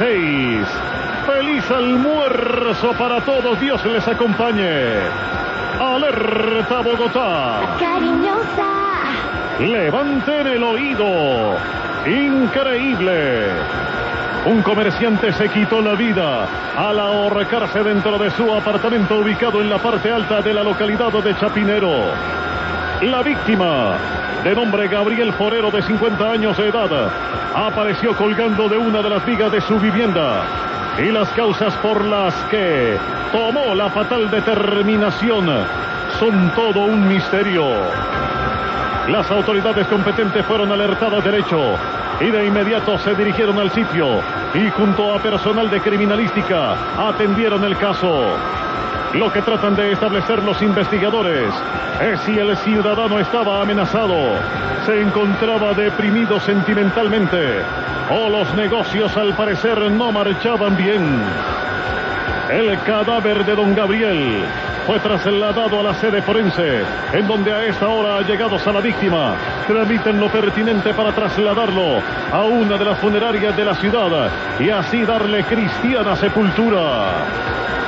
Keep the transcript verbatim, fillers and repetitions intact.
seis. Feliz almuerzo para todos, Dios les acompañe. Alerta Bogotá. Cariñosa. Levanten el oído. Increíble. Un comerciante se quitó la vida al ahorcarse dentro de su apartamento ubicado en la parte alta de la localidad de Chapinero. La víctima, de nombre Gabriel Forero, de cincuenta años de edad, apareció colgando de una de las vigas de su vivienda. Y las causas por las que tomó la fatal determinación son todo un misterio. Las autoridades competentes fueron alertadas del hecho y de inmediato se dirigieron al sitio y junto a personal de criminalística atendieron el caso. Lo que tratan de establecer los investigadores es si el ciudadano estaba amenazado, se encontraba deprimido sentimentalmente o los negocios al parecer no marchaban bien. El cadáver de don Gabriel fue trasladado a la sede forense, en donde a esta hora, allegados a la víctima, tramitan lo pertinente para trasladarlo a una de las funerarias de la ciudad y así darle cristiana sepultura.